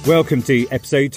Welcome to episode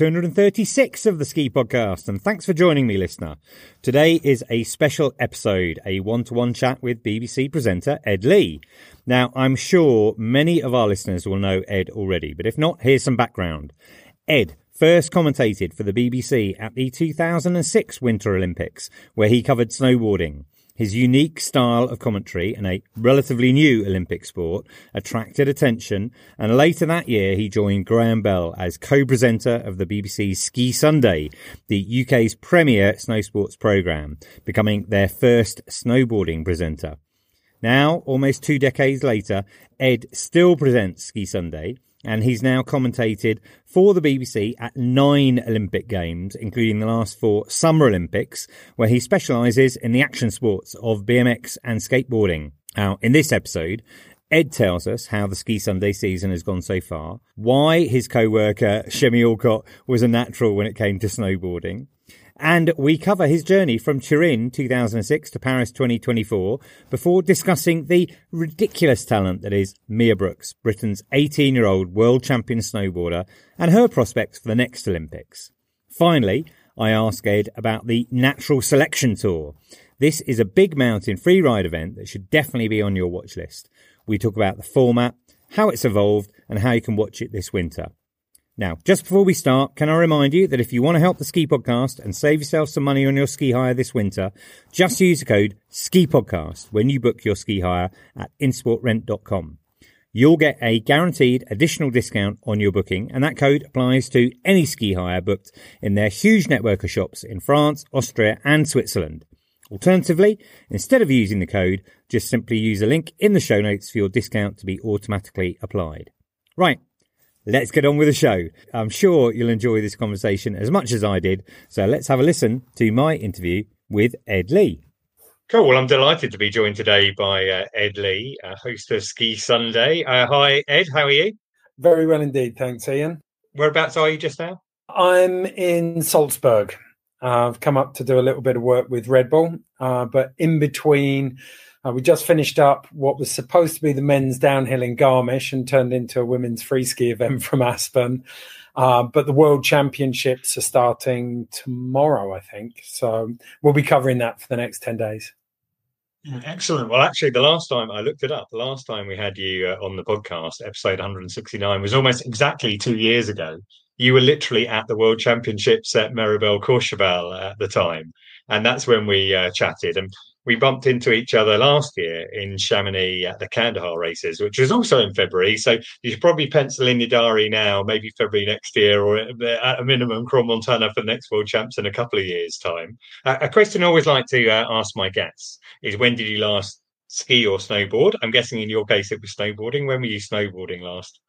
236 of the Ski Podcast, and thanks for joining me, listener. Today is a special episode, a one-to-one chat with BBC presenter Ed Lee. Now, I'm sure many of our listeners will know Ed already, but if not, here's some background. Ed first commentated for the BBC at the 2006 Winter Olympics, where he covered snowboarding. His unique style of commentary in a relatively new Olympic sport attracted attention, and later that year he joined Graham Bell as co-presenter of the BBC's Ski Sunday, the UK's premier snow sports programme, becoming their first snowboarding presenter. Now, almost 2 decades later, Ed still presents Ski Sunday, and he's now commentated for the BBC at 9 Olympic Games, including the last 4 Summer Olympics, where he specialises in the action sports of BMX and skateboarding. Now, in this episode, Ed tells us how the Ski Sunday season has gone so far, why his co-worker Shemi Alcott was a natural when it came to snowboarding, and we cover his journey from Turin 2006 to Paris 2024 before discussing the ridiculous talent that is Mia Brooks, Britain's 18-year-old world champion snowboarder, and her prospects for the next Olympics. Finally, I ask Ed about the Natural Selection Tour. This is a big mountain freeride event that should definitely be on your watch list. We talk about the format, how it's evolved, and how you can watch it this winter. Now, just before we start, can I remind you that if you want to help the Ski Podcast and save yourself some money on your ski hire this winter, just use the code SKIPODCAST when you book your ski hire at insportrent.com. You'll get a guaranteed additional discount on your booking, and that code applies to any ski hire booked in their huge network of shops in France, Austria and Switzerland. Alternatively, instead of using the code, just simply use a link in the show notes for your discount to be automatically applied. Right. Let's get on with the show. I'm sure you'll enjoy this conversation as much as I did. So let's have a listen to my interview with Ed Lee. Cool. Well, I'm delighted to be joined today by Ed Lee, host of Ski Sunday. Hi, Ed. How are you? Very well indeed. Thanks, Ian. Whereabouts are you just now? I'm in Salzburg. I've come up to do a little bit of work with Red Bull, but in between... we just finished up what was supposed to be the men's downhill in Garmisch and turned into a women's free ski event from Aspen. But the World Championships are starting tomorrow, I think. So we'll be covering that for the next 10 days. Excellent. Well, actually, the last time I looked it up, the last time we had you on the podcast, episode 169, was almost exactly 2 years ago. You were literally at the World Championships at Maribel-Courchevel at the time. And that's when we chatted. And we bumped into each other last year in Chamonix at the Kandahar races, which was also in February. So you should probably pencil in your diary now, maybe February next year, or at a minimum, Crans-Montana for the next World Champs in a couple of years' time. A question I always like to ask my guests is, when did you last ski or snowboard? I'm guessing in your case it was snowboarding. When were you snowboarding last?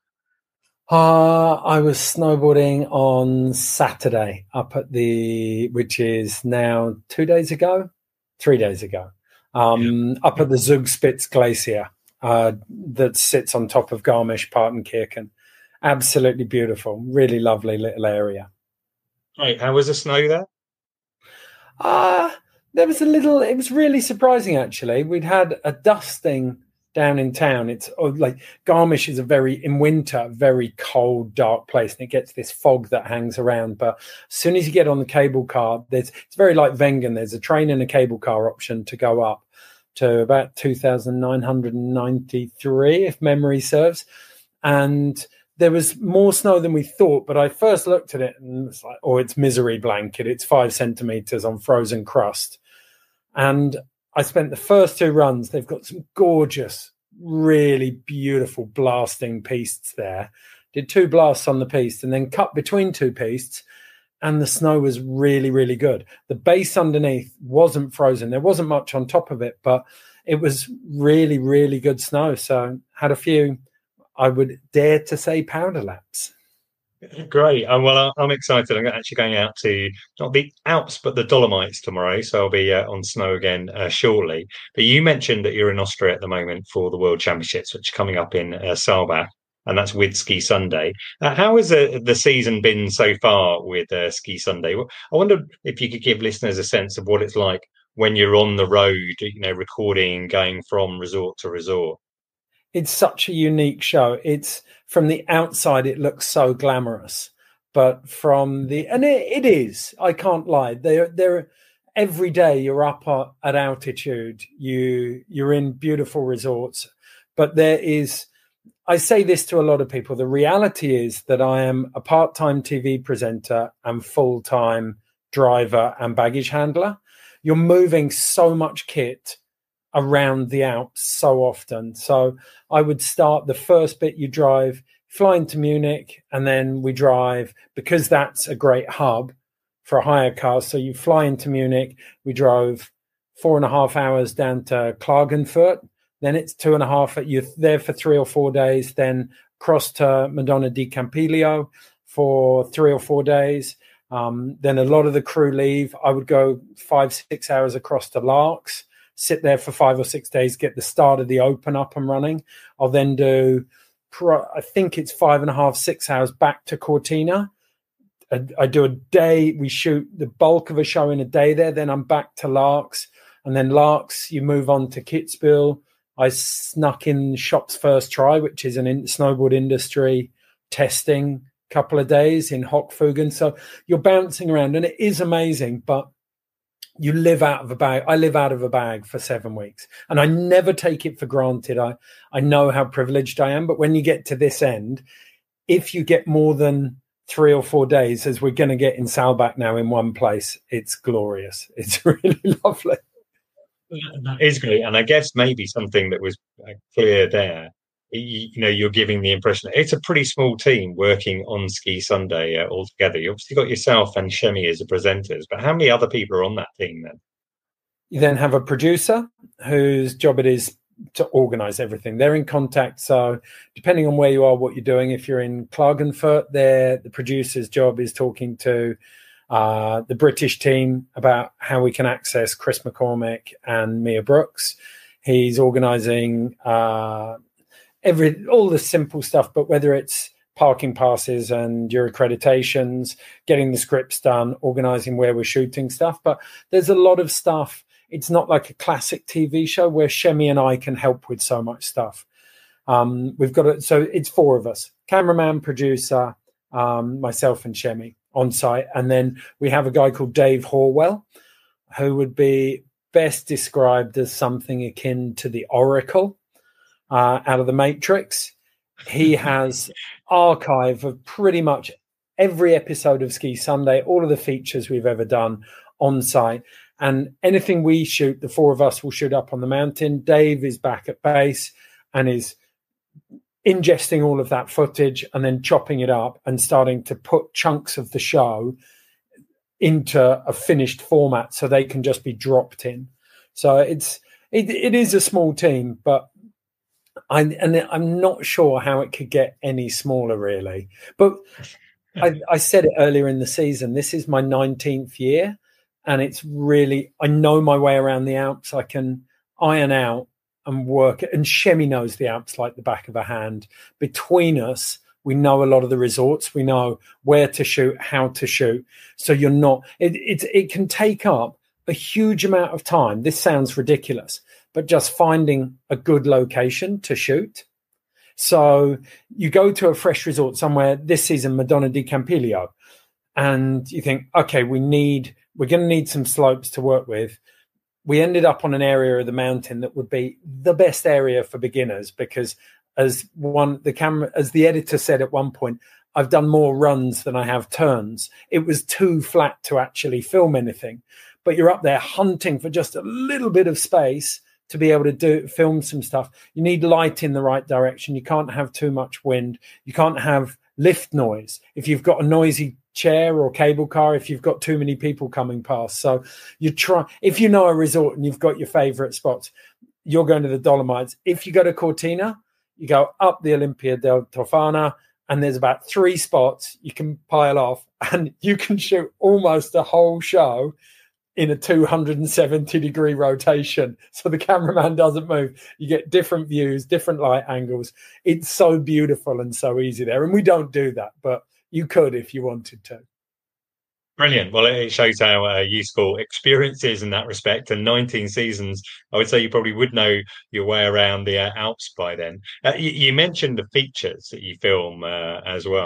I was snowboarding on Saturday which is now 2 days ago. 3 days ago, up at the Zugspitze Glacier that sits on top of Garmisch-Partenkirchen. Absolutely beautiful, really lovely little area. Right, how was the snow there? There was it was really surprising, actually. We'd had a dusting down in town. It's like Garmisch is in winter, very cold, dark place, and it gets this fog that hangs around. But as soon as you get on the cable car, it's very like Wengen. There's a train and a cable car option to go up to about 2,993, if memory serves. And there was more snow than we thought. But I first looked at it and it's like, it's misery blanket. It's 5 centimeters on frozen crust. And I spent the first 2 runs. They've got some gorgeous, really beautiful blasting pistes there. Did 2 blasts on the piste and then cut between 2 pistes, and the snow was really, really good. The base underneath wasn't frozen. There wasn't much on top of it, but it was really, really good snow. So had a few, I would dare to say, powder laps. Great. Well, I'm excited. I'm actually going out to not the Alps, but the Dolomites tomorrow. So I'll be on snow again shortly. But you mentioned that you're in Austria at the moment for the World Championships, which are coming up in Saalbach, and that's with Ski Sunday. How has the season been so far with Ski Sunday? I wonder if you could give listeners a sense of what it's like when you're on the road, recording, going from resort to resort. It's such a unique show. It's from the outside, it looks so glamorous. but it is, I can't lie. They're every day you're up at altitude, you're in beautiful resorts, but I say this to a lot of people. The reality is that I am a part-time TV presenter and full-time driver and baggage handler. You're moving so much kit around the Alps so often. So I would start the first bit you drive, fly into Munich, and then we drive, because that's a great hub for a hire car. So you fly into Munich, we drove 4.5 hours down to Klagenfurt, then it's 2.5, you're there for 3 or 4 days, then cross to Madonna di Campiglio for 3 or 4 days. Then a lot of the crew leave. I would go 5-6 hours across to Larks, sit there for 5 or 6 days, get the start of the Open up and running. I'll then do, I think it's 5.5-6 hours back to Cortina. I do a day, we shoot the bulk of a show in a day there, then I'm back to Larks, and then Larks, you move on to Kitzbühel. I snuck in Shop's first try, which is an snowboard industry testing couple of days in Hochfugen. So you're bouncing around, and it is amazing, but you live out of a bag. I live out of a bag for 7 weeks, and I never take it for granted. I know how privileged I am, but when you get to this end, if you get more than 3 or 4 days, as we're going to get in Saalbach now in one place, it's glorious. It's really lovely. That is great. And I guess maybe something that was clear there, you're giving the impression that it's a pretty small team working on Ski Sunday all together. You obviously got yourself and Shemi as the presenters, but how many other people are on that team then? You then have a producer whose job it is to organize everything. They're in contact. So depending on where you are, what you're doing, if you're in Klagenfurt, the producer's job is talking to the British team about how we can access Chris McCormick and Mia Brooks. He's organizing all the simple stuff, but whether it's parking passes and your accreditations, getting the scripts done, organizing where we're shooting stuff. But there's a lot of stuff. It's not like a classic TV show where Shemi and I can help with so much stuff. So it's 4 of us: cameraman, producer, myself and Shemi on site. And then we have a guy called Dave Horwell, who would be best described as something akin to the Oracle out of the Matrix. He has archive of pretty much every episode of Ski Sunday, all of the features we've ever done on site. And anything we shoot, the 4 of us will shoot up on the mountain. Dave is back at base and is ingesting all of that footage and then chopping it up and starting to put chunks of the show into a finished format so they can just be dropped in. So it is a small team, but I'm not sure how it could get any smaller, really. But I said it earlier in the season, this is my 19th year, and it's really, I know my way around the Alps. I can iron out and work, and Shemi knows the Alps like the back of her hand. Between us, we know a lot of the resorts. We know where to shoot, how to shoot. So you're not, it can take up a huge amount of time. This sounds ridiculous, but just finding a good location to shoot. So you go to a fresh resort somewhere, this season, Madonna di Campiglio, and you think, okay, we're going to need some slopes to work with. We ended up on an area of the mountain that would be the best area for beginners, because as the editor said at one point, I've done more runs than I have turns. It was too flat to actually film anything, but you're up there hunting for just a little bit of space to be able to film some stuff. You need light in the right direction. You can't have too much wind. You can't have lift noise. If you've got a noisy chair or cable car, if you've got too many people coming past. So if you know a resort and you've got your favorite spots, you're going to the Dolomites. If you go to Cortina, you go up the Olympia del Tofana, and there's about 3 spots you can pile off, and you can shoot almost a whole show in a 270-degree rotation. So the cameraman doesn't move. You get different views, different light angles. It's so beautiful and so easy there. And we don't do that, but you could if you wanted to. Brilliant. Well, it shows how useful experience is in that respect. And 19 seasons, I would say you probably would know your way around the Alps by then. You mentioned the features that you film as well.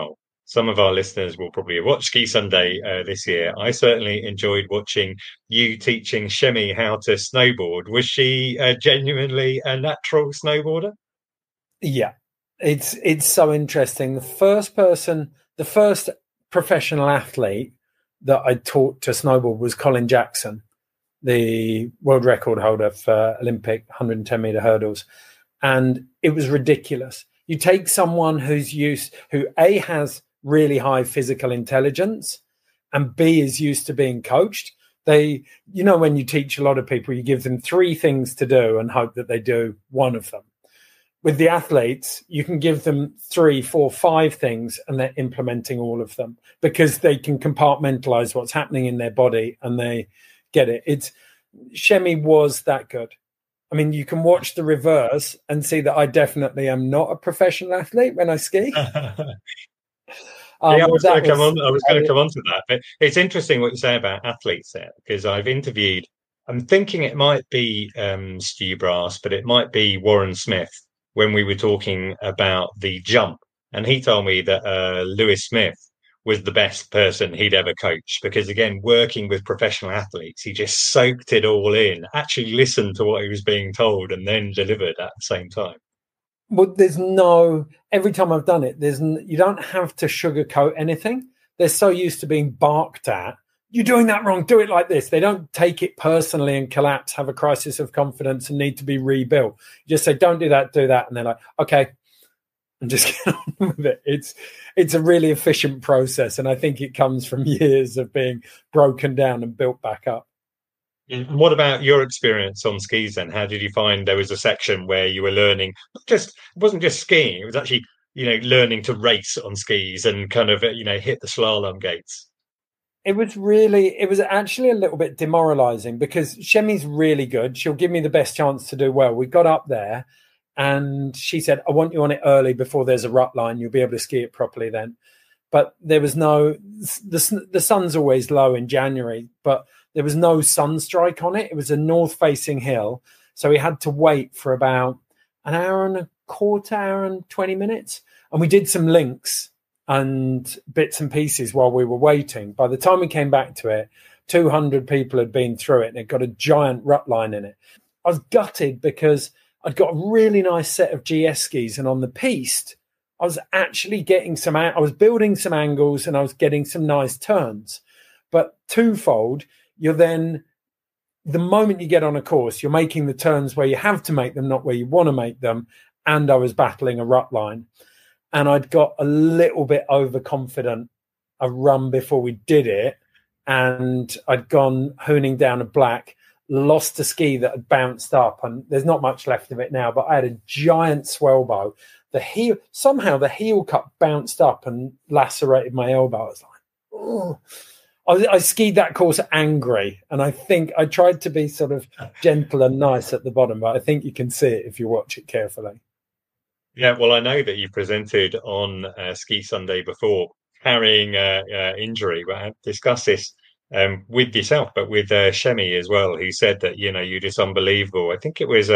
some of our listeners will probably have watched Ski Sunday this year. I certainly enjoyed watching you teaching Shemi how to snowboard. Was she genuinely a natural snowboarder? Yeah, it's so interesting. The first professional athlete that I taught to snowboard was Colin Jackson, the world record holder for Olympic 110-meter hurdles. And it was ridiculous. You take someone who A, has really high physical intelligence, and B, is used to being coached. When you teach a lot of people, you give them 3 things to do and hope that they do one of them. With the athletes, you can give them 3, 4, 5 things and they're implementing all of them because they can compartmentalize what's happening in their body and they get it. Shemi was that good. I mean, you can watch the reverse and see that I definitely am not a professional athlete when I ski. I was going to come on to that, but it's interesting what you say about athletes there, because I've interviewed, I'm thinking it might be Stu Brass, but it might be Warren Smith when we were talking about the jump. And he told me that Lewis Smith was the best person he'd ever coached, because again, working with professional athletes, he just soaked it all in, actually listened to what he was being told and then delivered at the same time. Well, every time I've done it, you don't have to sugarcoat anything. They're so used to being barked at. You're doing that wrong. Do it like this. They don't take it personally and collapse, have a crisis of confidence and need to be rebuilt. You just say, don't do that, do that. And they're like, okay, and just get on with it. It's a really efficient process. And I think it comes from years of being broken down and built back up. And what about your experience on skis then? How did you find there was a section where you were learning, it wasn't just skiing, it was actually, learning to race on skis and kind of, hit the slalom gates? It was actually a little bit demoralizing because Shemi's really good. She'll give me the best chance to do well. We got up there and she said, I want you on it early before there's a rut line. You'll be able to ski it properly then. But there was the sun's always low in January, but there was no sun strike on it. It was a north-facing hill. So we had to wait for about an hour and a quarter, hour and 20 minutes. And we did some links and bits and pieces while we were waiting. By the time we came back to it, 200 people had been through it and it got a giant rut line in it. I was gutted because I'd got a really nice set of GS skis, and on the piste, I was actually I was building some angles and I was getting some nice turns. But twofold, the moment you get on a course, you're making the turns where you have to make them, not where you want to make them. And I was battling a rut line. And I'd got a little bit overconfident a run before we did it. And I'd gone hooning down a black, lost a ski that had bounced up. And there's not much left of it now, but I had a giant swell bow. Somehow the heel cup bounced up and lacerated my elbow. I was like, oh. I skied that course angry, and I think I tried to be sort of gentle and nice at the bottom, but I think you can see it if you watch it carefully. Yeah, well, I know that you presented on Ski Sunday before carrying injury. But discuss this with yourself, but with Shemi as well, who said that, you're just unbelievable. I think it was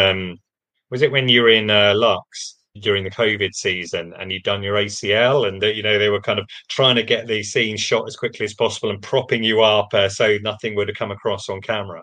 it when you were in Lux during the COVID season and you'd done your ACL, and they were kind of trying to get these scenes shot as quickly as possible and propping you up so nothing would have come across on camera.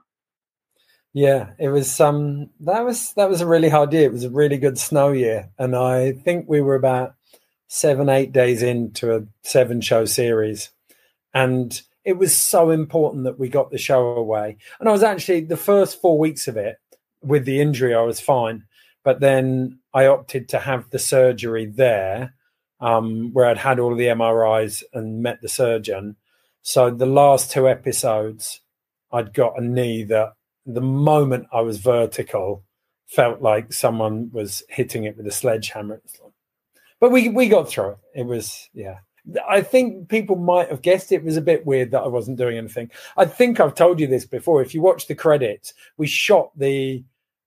Yeah, it was that was a really hard year. It was a really good snow year, and I think we were about 7-8 days into a 7-show series, and it was so important that we got the show away. And I was actually, the first 4 weeks of it with the injury, I was fine. But then I opted to have the surgery there, where I'd had all the MRIs and met the surgeon. So the last 2 episodes, I'd got a knee that the moment I was vertical felt like someone was hitting it with a sledgehammer. But we got through it. It was, yeah. I think people might have guessed it was a bit weird that I wasn't doing anything. I think I've told you this before. If you watch the credits, we shot the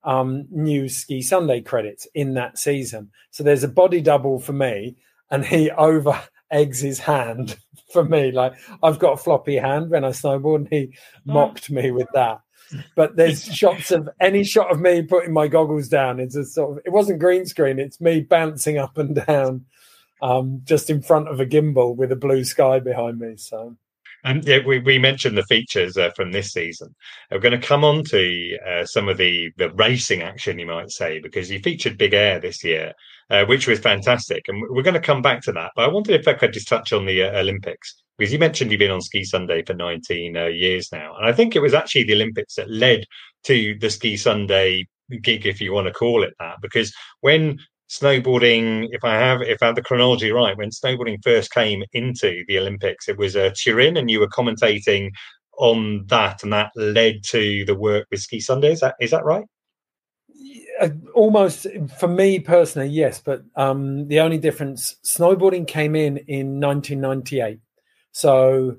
new Ski Sunday credits in that season. So there's a body double for me, and he over eggs his hand for me. Like, I've got a floppy hand when I snowboard, and he mocked me with that. But there's shots of any shot of me putting my goggles down. It's a sort of, it wasn't green screen. It's me bouncing up and down just in front of a gimbal with a blue sky behind me. So. And yeah, we mentioned the features from this season. We're going to come on to some of the racing action, you might say, because you featured Big Air this year, which was fantastic. And we're going to come back to that. But I wondered if I could just touch on the Olympics, because you mentioned you've been on Ski Sunday for 19 years now. And I think it was actually the Olympics that led to the Ski Sunday gig, if you want to call it that, because when snowboarding, if I have the chronology right, when snowboarding first came into the Olympics, it was Turin, and you were commentating on that, and that led to the work with Ski Sunday. Is that right? Almost, for me personally, yes. But the only difference, snowboarding came in 1998, so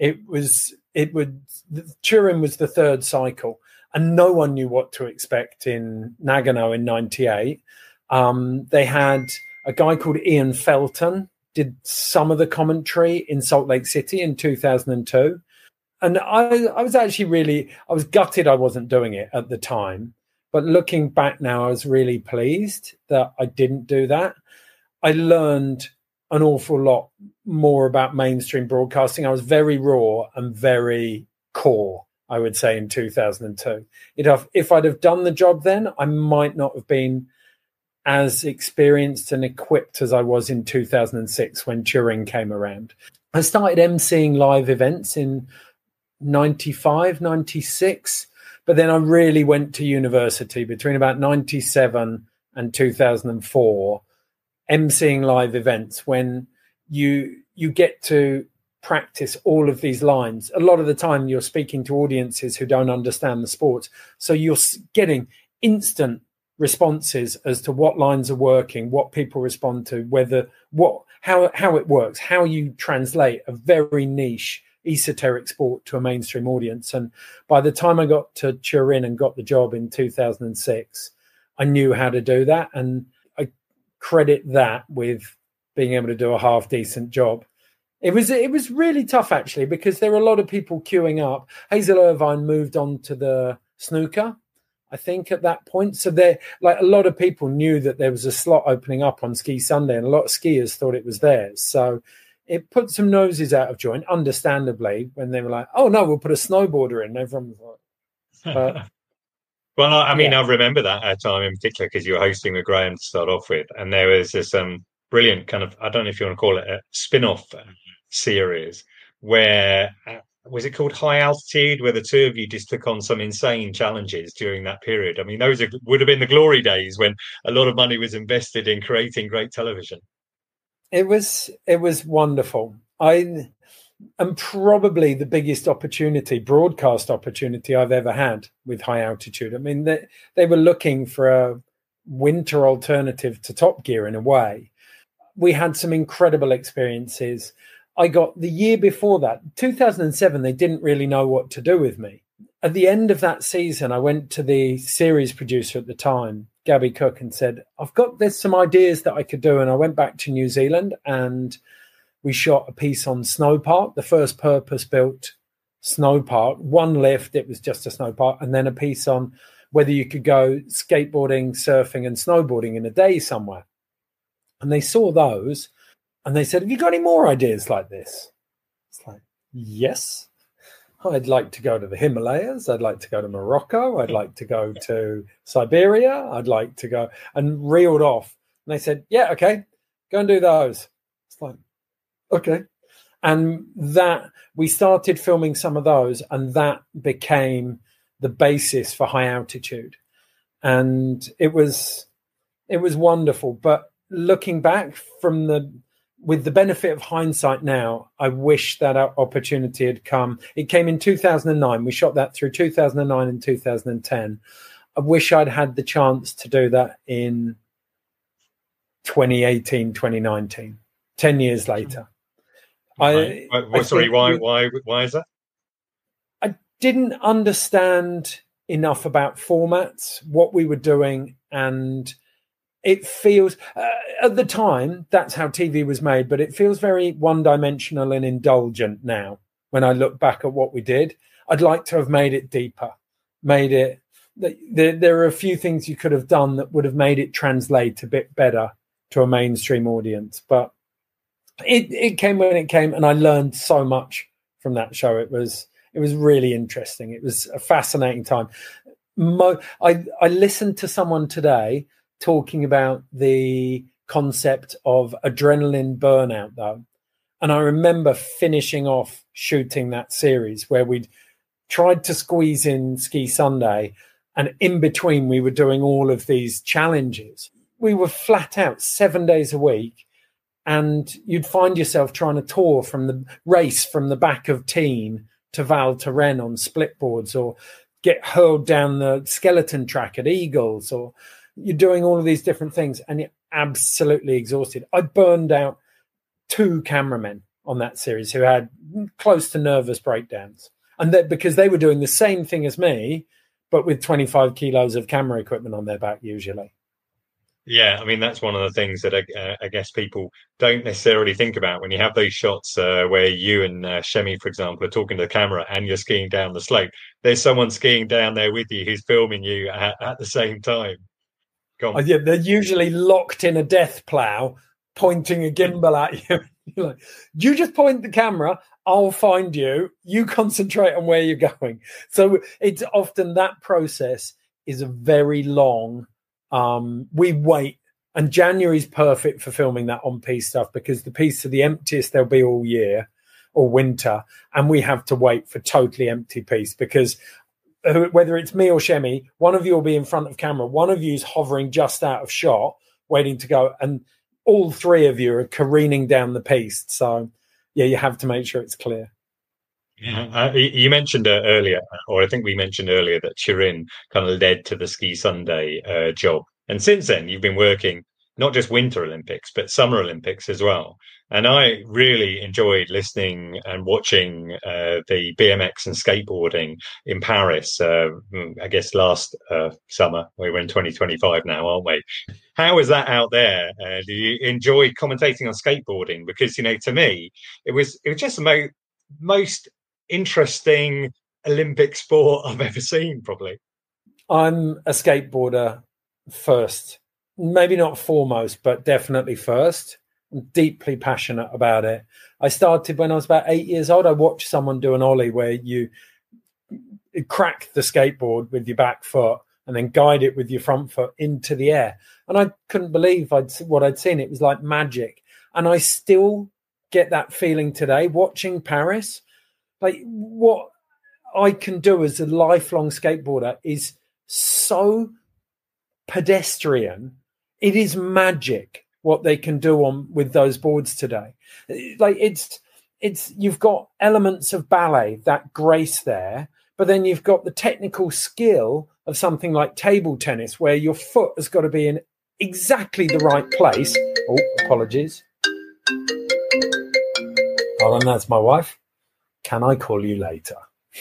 Turin was the third cycle, and no one knew what to expect in Nagano in '98. They had a guy called Ian Felton did some of the commentary in Salt Lake City in 2002. And I was actually I was gutted I wasn't doing it at the time. But looking back now, I was really pleased that I didn't do that. I learned an awful lot more about mainstream broadcasting. I was very raw and very core, I would say, in 2002. If I'd have done the job then, I might not have been as experienced and equipped as I was in 2006 when Turin came around. I started emceeing live events in 95, 96, but then I really went to university between about 97 and 2004, emceeing live events when you get to practice all of these lines. A lot of the time you're speaking to audiences who don't understand the sport, so you're getting instant responses as to what lines are working, what people respond to, how it works, how you translate a very niche esoteric sport to a mainstream audience. And by the time I got to Turin and got the job in 2006, I knew how to do that, and I credit that with being able to do a half decent job. It was really tough actually, because there were a lot of people queuing up. Hazel Irvine moved on to the snooker, I think, at that point. So a lot of people knew that there was a slot opening up on Ski Sunday, and a lot of skiers thought it was theirs. So it put some noses out of joint, understandably, when they were like, "Oh no, we'll put a snowboarder in." Everyone was like, well, I mean, I remember that time in particular because you were hosting with Graham to start off with, and there was this brilliant kind of, I don't know if you want to call it a spin-off series where. Was it called High Altitude, where the two of you just took on some insane challenges during that period? I mean, those would have been the glory days when a lot of money was invested in creating great television. It was wonderful. I am probably the biggest broadcast opportunity I've ever had with High Altitude. I mean, they were looking for a winter alternative to Top Gear in a way. We had some incredible experiences. I got the year before that, 2007, they didn't really know what to do with me. At the end of that season, I went to the series producer at the time, Gabby Cook, and said, there's some ideas that I could do. And I went back to New Zealand and we shot a piece on Snowpark, the first purpose-built snowpark, one lift, it was just a snowpark, and then a piece on whether you could go skateboarding, surfing and snowboarding in a day somewhere. And they saw those. And they said, "Have you got any more ideas like this?" It's like, yes. I'd like to go to the Himalayas. I'd like to go to Morocco. I'd like to go to Siberia. I'd like to go, and reeled off. And they said, "Yeah, okay, go and do those." It's like, okay. And that we started filming some of those, and that became the basis for High Altitude. And it was wonderful. But looking back with the benefit of hindsight now, I wish that our opportunity had come. It came in 2009. We shot that through 2009 and 2010. I wish I'd had the chance to do that in 2018, 2019, 10 years later. Right. Why is that? I didn't understand enough about formats, what we were doing, and it feels, at the time, that's how TV was made, but it feels very one-dimensional and indulgent now when I look back at what we did. I'd like to have made it deeper, there are a few things you could have done that would have made it translate a bit better to a mainstream audience. But It came when it came, and I learned so much from that show. It was really interesting. It was a fascinating time. I listened to someone today talking about the concept of adrenaline burnout, though. And I remember finishing off shooting that series where we'd tried to squeeze in Ski Sunday, and in between we were doing all of these challenges. We were flat out 7 days a week, and you'd find yourself trying to tour from the back of Teen to Val Thorens on split boards, or get hurled down the skeleton track at Eagles, or you're doing all of these different things and you're absolutely exhausted. I burned out 2 cameramen on that series who had close to nervous breakdowns. And that because they were doing the same thing as me, but with 25 kilos of camera equipment on their back usually. Yeah, I mean, that's one of the things that I guess people don't necessarily think about when you have those shots where you and Shemi, for example, are talking to the camera and you're skiing down the slope. There's someone skiing down there with you who's filming you at the same time. Yeah, they're usually locked in a death plow, pointing a gimbal at you. You're like, you just point the camera, I'll find you. You concentrate on where you're going. So it's often that process is a very long. We wait, and January's perfect for filming that on-piste stuff because the pistes are the emptiest they'll be all year or winter, and we have to wait for totally empty pistes because whether it's me or Shemi, one of you will be in front of camera, one of you's hovering just out of shot, waiting to go, and all 3 of you are careening down the piste. So, yeah, you have to make sure it's clear. Yeah, you mentioned earlier, or I think we mentioned earlier, that Turin kind of led to the Ski Sunday job. And since then, you've been working not just Winter Olympics, but Summer Olympics as well. And I really enjoyed listening and watching the BMX and skateboarding in Paris, I guess last summer. We're in 2025 now, aren't we? How is that out there? Do you enjoy commentating on skateboarding? Because, you know, to me, it was just the most interesting Olympic sport I've ever seen, probably. I'm a skateboarder first, maybe not foremost, but definitely first. I'm deeply passionate about it. I started when I was about 8 years old. I watched someone do an ollie where you crack the skateboard with your back foot and then guide it with your front foot into the air. And I couldn't believe what I'd seen. It was like magic. And I still get that feeling today watching Paris. Like, what I can do as a lifelong skateboarder is so pedestrian. It is magic what they can do with those boards today. Like, it's you've got elements of ballet, that grace there, but then you've got the technical skill of something like table tennis, where your foot has got to be in exactly the right place. Oh, apologies. Oh, and that's my wife. Can I call you later?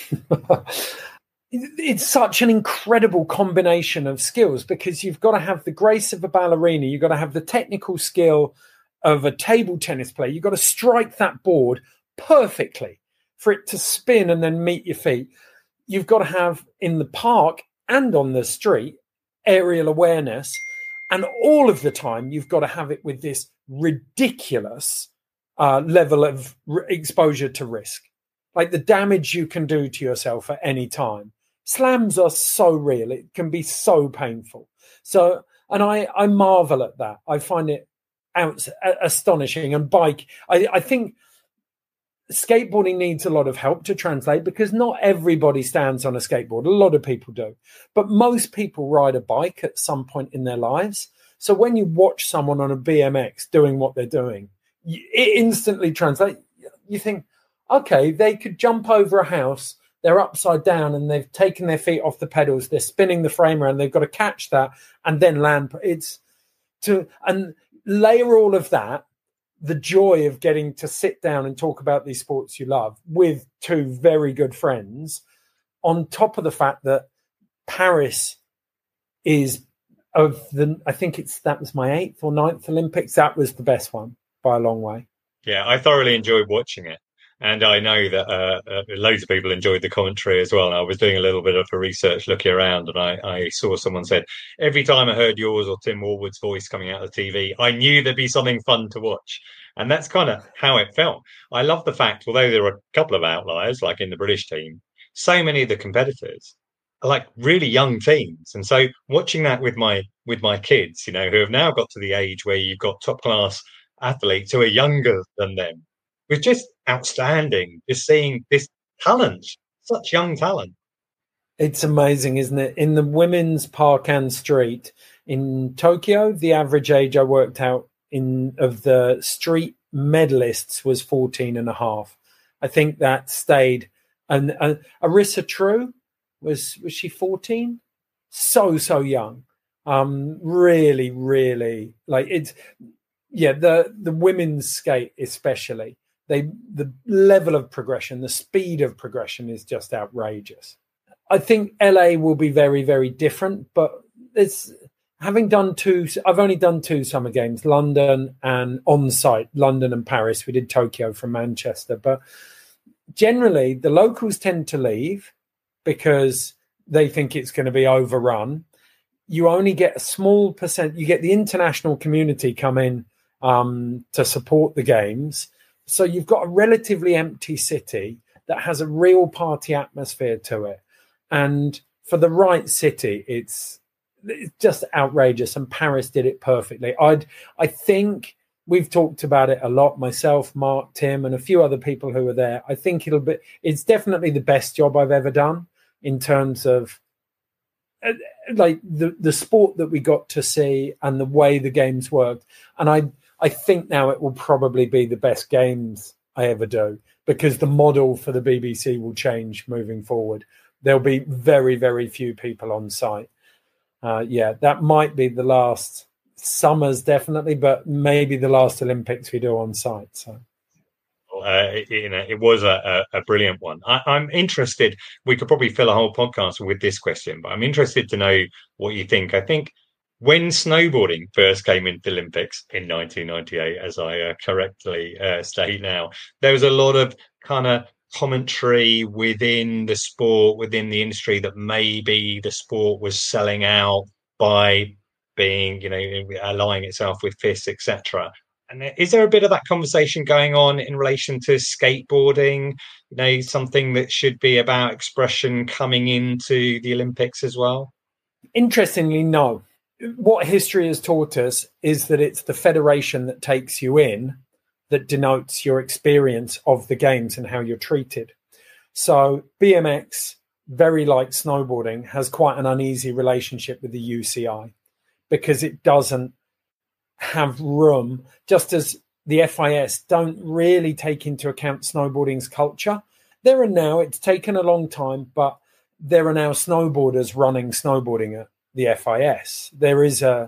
It's such an incredible combination of skills because you've got to have the grace of a ballerina. You've got to have the technical skill of a table tennis player. You've got to strike that board perfectly for it to spin and then meet your feet. You've got to have, in the park and on the street, aerial awareness. And all of the time, you've got to have it with this ridiculous level of exposure to risk. Like the damage you can do to yourself at any time. Slams are so real. It can be so painful. So, and I marvel at that. I find it astonishing. And I think skateboarding needs a lot of help to translate because not everybody stands on a skateboard. A lot of people do. But most people ride a bike at some point in their lives. So when you watch someone on a BMX doing what they're doing, it instantly translates. You think, okay, they could jump over a house, they're upside down and they've taken their feet off the pedals, they're spinning the frame around, they've got to catch that and then land. And layer all of that, the joy of getting to sit down and talk about these sports you love with 2 very good friends, on top of the fact that Paris is that was my 8th or 9th Olympics. That was the best one by a long way. Yeah, I thoroughly enjoyed watching it. And I know that loads of people enjoyed the commentary as well. And I was doing a little bit of a research looking around, and I saw someone said, every time I heard yours or Tim Warwood's voice coming out of the TV, I knew there'd be something fun to watch. And that's kind of how it felt. I love the fact, although there are a couple of outliers, like in the British team, so many of the competitors are like really young teens. And so watching that with my kids, who have now got to the age where you've got top class athletes who are younger than them, was just outstanding. Just seeing this talent, such young talent. It's amazing, isn't it? In the women's park and street in Tokyo, the average age I worked out of the street medalists was 14 and a half. I think that stayed. And Arisa True, was she 14? So young. Really, really, like it's, yeah, the women's skate especially. The level of progression, the speed of progression is just outrageous. I think LA will be very, very different, but I've only done two summer games, London and on-site, London and Paris. We did Tokyo from Manchester, but generally the locals tend to leave because they think it's going to be overrun. You only get a small percent. You get the international community come in to support the games. So you've got a relatively empty city that has a real party atmosphere to it. And for the right city, it's just outrageous. And Paris did it perfectly. I think we've talked about it a lot, myself, Mark, Tim, and a few other people who were there. I think it's definitely the best job I've ever done in terms of like the sport that we got to see and the way the games worked. And I think now it will probably be the best games I ever do, because the model for the BBC will change moving forward. There'll be very, very few people on site. That might be the last summers, definitely, but maybe the last Olympics we do on site. So. It was a brilliant one. I'm interested. We could probably fill a whole podcast with this question, but I'm interested to know what you think. I think when snowboarding first came into the Olympics in 1998, as I correctly state now, there was a lot of kind of commentary within the sport, within the industry, that maybe the sport was selling out by being, allying itself with FIS, etc. And is there a bit of that conversation going on in relation to skateboarding? Something that should be about expression coming into the Olympics as well? Interestingly, no. What history has taught us is that it's the federation that takes you in that denotes your experience of the games and how you're treated. So BMX, very like snowboarding, has quite an uneasy relationship with the UCI because it doesn't have room, just as the FIS don't really take into account snowboarding's culture. It's taken a long time, but there are now snowboarders running snowboarding at the FIS. There is a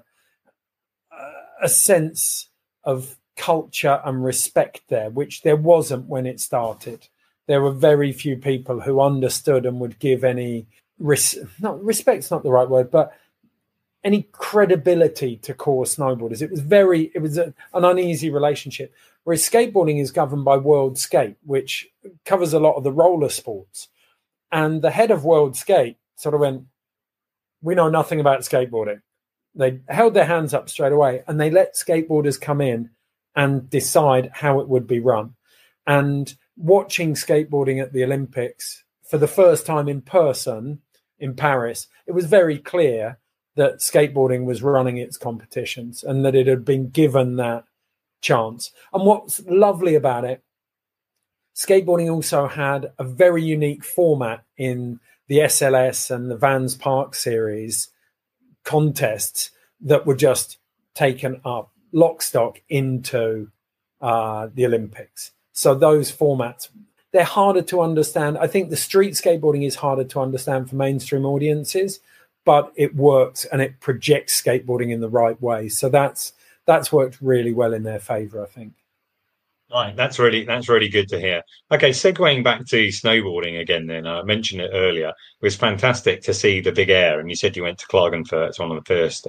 sense of culture and respect there, which there wasn't when it started. There were very few people who understood and would give any respect's not the right word, but any credibility to core snowboarders. It was an uneasy relationship. Whereas skateboarding is governed by World Skate, which covers a lot of the roller sports. And the head of World Skate sort of went, we know nothing about skateboarding. They held their hands up straight away and they let skateboarders come in and decide how it would be run. And watching skateboarding at the Olympics for the first time in person in Paris, it was very clear that skateboarding was running its competitions and that it had been given that chance. And what's lovely about it, skateboarding also had a very unique format in the SLS and the Vans Park series contests that were just taken up lock stock into the Olympics. So those formats, they're harder to understand. I think the street skateboarding is harder to understand for mainstream audiences, but it works and it projects skateboarding in the right way. So that's worked really well in their favor, I think. Right, that's really good to hear. Okay, segueing back to snowboarding again, then I mentioned it earlier. It was fantastic to see the big air, and you said you went to Klagenfurt on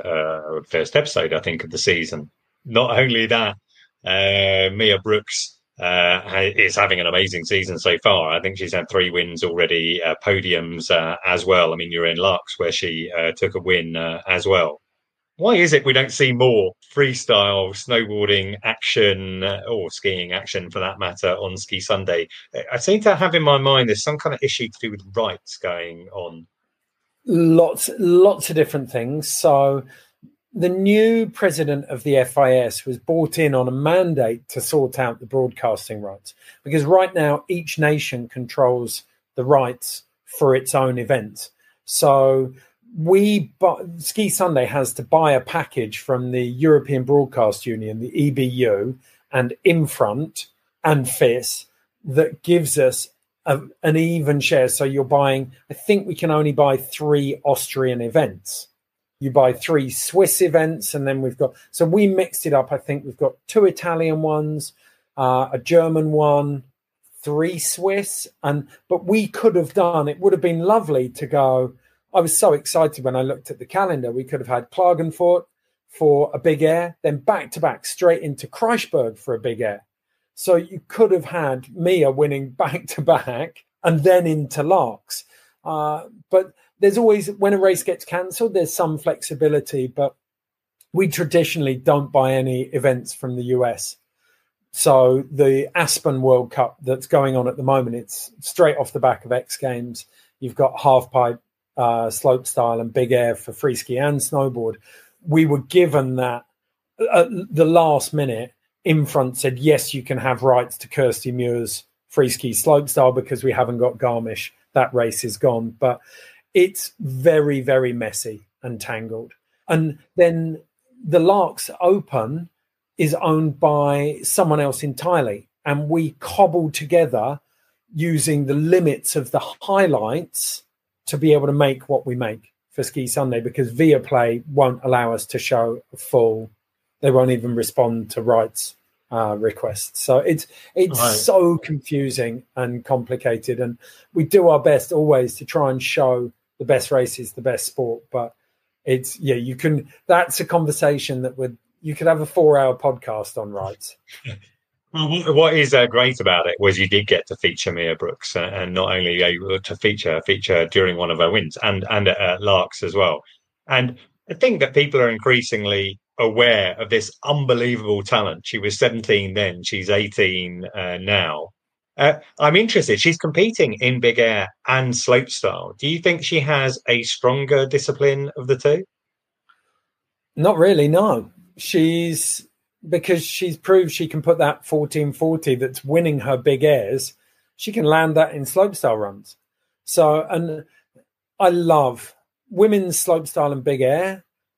the first episode, I think, of the season. Not only that, Mia Brooks is having an amazing season so far. I think she's had 3 wins already, podiums as well. I mean, you're in Lux where she took a win as well. Why is it we don't see more freestyle snowboarding action or skiing action for that matter on Ski Sunday? I seem to have in my mind there's some kind of issue to do with rights going on. Lots of different things. So the new president of the FIS was brought in on a mandate to sort out the broadcasting rights, because right now each nation controls the rights for its own events. So Ski Sunday has to buy a package from the European Broadcast Union, the EBU, and Infront and FIS that gives us an even share. So you're buying, I think we can only buy 3 Austrian events. You buy 3 Swiss events, and then so we mixed it up. I think we've got 2 Italian ones, a German one, 3 Swiss, but we could have done, it would have been lovely to go. I was so excited when I looked at the calendar. We could have had Klagenfurt for a big air, then back to back straight into Kreuzberg for a big air. So you could have had Mia winning back to back and then into Larks. But there's always, when a race gets cancelled, there's some flexibility, but we traditionally don't buy any events from the US. So the Aspen World Cup that's going on at the moment, it's straight off the back of X Games. You've got halfpipe, slopestyle and big air for free ski and snowboard. We were given that at the last minute. Infront said, yes, you can have rights to Kirsty Muir's free ski slopestyle because we haven't got Garmisch. That race is gone. But it's very, very messy and tangled. And then the Larks Open is owned by someone else entirely. And we cobbled together using the limits of the highlights to be able to make what we make for Ski Sunday, because Viaplay won't allow us to show a full. They won't even respond to rights requests. So it's right. So confusing and complicated. And we do our best always to try and show the best races, the best sport. But it's, that's a conversation that you could have a 4-hour podcast on rights. Well, what is great about it was you did get to feature Mia Brooks, and not only able to feature during one of her wins and at Larks as well. And I think that people are increasingly aware of this unbelievable talent. She was 17 then, she's 18 now. I'm interested. She's competing in big air and slopestyle. Do you think she has a stronger discipline of the two? Not really, no. Because she's proved she can put that 1440 that's winning her big airs, she can land that in slopestyle runs. So, and I love women's slopestyle and big air.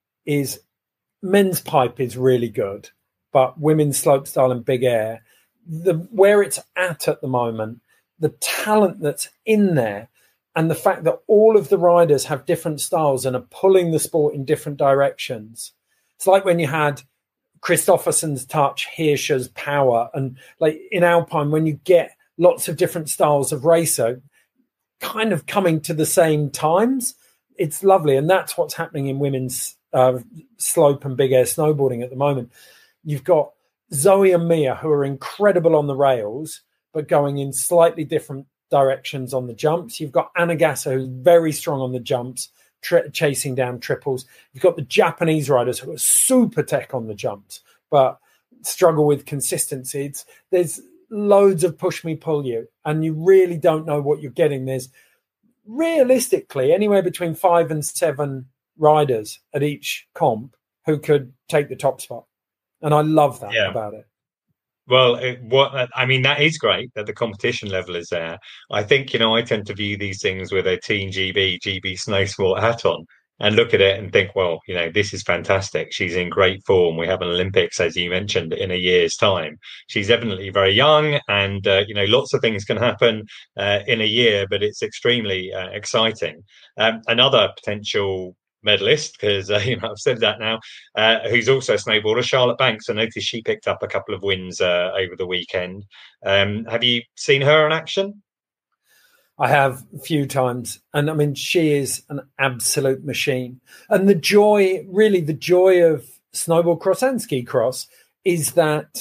Men's pipe is really good, but women's slopestyle and big air, where it's at the moment, the talent that's in there, and the fact that all of the riders have different styles and are pulling the sport in different directions. It's like when you had Christopherson's touch, Hirscher's power, and like in Alpine, when you get lots of different styles of racer kind of coming to the same times, it's lovely. And that's what's happening in women's slope and big air snowboarding at the moment. You've got Zoe and Mia, who are incredible on the rails, but going in slightly different directions on the jumps. You've got Anna Gasser, who's very strong on the jumps, chasing down triples. You've got the Japanese riders who are super tech on the jumps, but struggle with consistency. There's loads of push me, pull you, and you really don't know what you're getting. There's realistically anywhere between 5 and 7 riders at each comp who could take the top spot. And I love that about it. Well, that is great that the competition level is there. I think, I tend to view these things with a Team GB Snow Sport hat on and look at it and think, well, this is fantastic. She's in great form. We have an Olympics, as you mentioned, in a year's time. She's evidently very young and, lots of things can happen in a year, but it's extremely exciting. Another potential medalist, because I've said that now, who's also a snowboarder, Charlotte Banks. I noticed she picked up a couple of wins over the weekend. Have you seen her in action? I have a few times, and I mean, she is an absolute machine. And the joy of snowboard cross and ski cross is that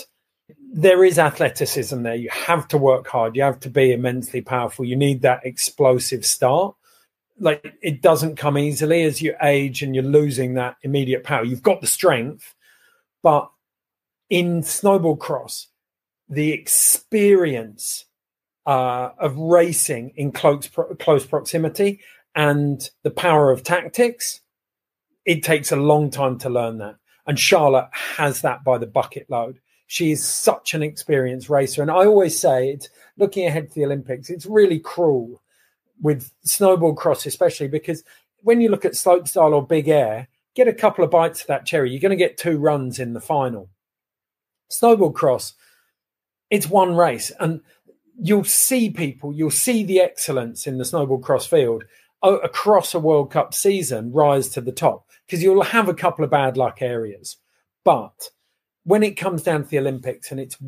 there is athleticism there. You have to work hard. You have to be immensely powerful. You need that explosive start. Like, it doesn't come easily as you age and you're losing that immediate power. You've got the strength, but in snowboard cross, the experience of racing in close proximity and the power of tactics, it takes a long time to learn that. And Charlotte has that by the bucket load. She is such an experienced racer. And I always say, it's looking ahead to the Olympics, it's really cruel with snowboard cross, especially because when you look at slopestyle or big air, get a couple of bites of that cherry, you're going to get 2 runs in the final. Snowboard cross, it's one race, and you'll see the excellence in the snowboard cross field across a World Cup season rise to the top, because you'll have a couple of bad luck areas. But when it comes down to the Olympics and it's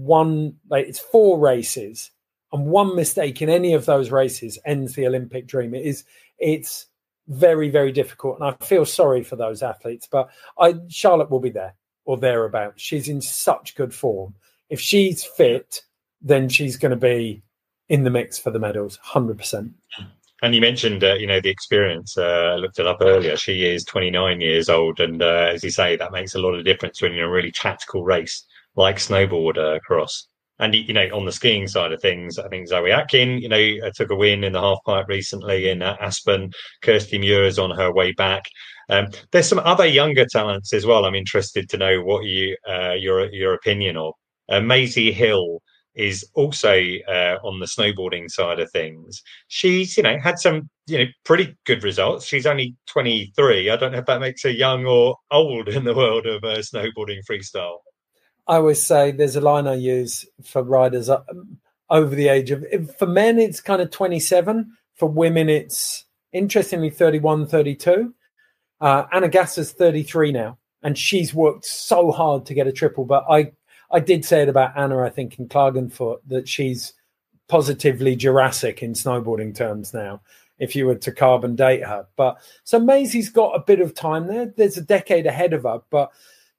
4 races, and one mistake in any of those races ends the Olympic dream, it's very, very difficult. And I feel sorry for those athletes, but Charlotte will be there or thereabouts. She's in such good form. If she's fit, then she's going to be in the mix for the medals, 100%. And you mentioned, the experience. I looked it up earlier. She is 29 years old. And as you say, that makes a lot of difference when you're in a really tactical race like snowboard cross. And, on the skiing side of things, I think Zoe Atkin, took a win in the half pipe recently in Aspen. Kirsty Muir's on her way back. There's some other younger talents as well. I'm interested to know what your opinion of. Maisie Hill is also on the snowboarding side of things. She's, had some, pretty good results. She's only 23. I don't know if that makes her young or old in the world of snowboarding freestyle. I always say there's a line I use for riders over the age of, for men, it's kind of 27. For women, it's interestingly 31, 32. Anna Gasser's 33 now, and she's worked so hard to get a triple. But I did say it about Anna, I think, in Klagenfurt, that she's positively Jurassic in snowboarding terms now, if you were to carbon date her. But so Maisie's got a bit of time there. There's a decade ahead of her, but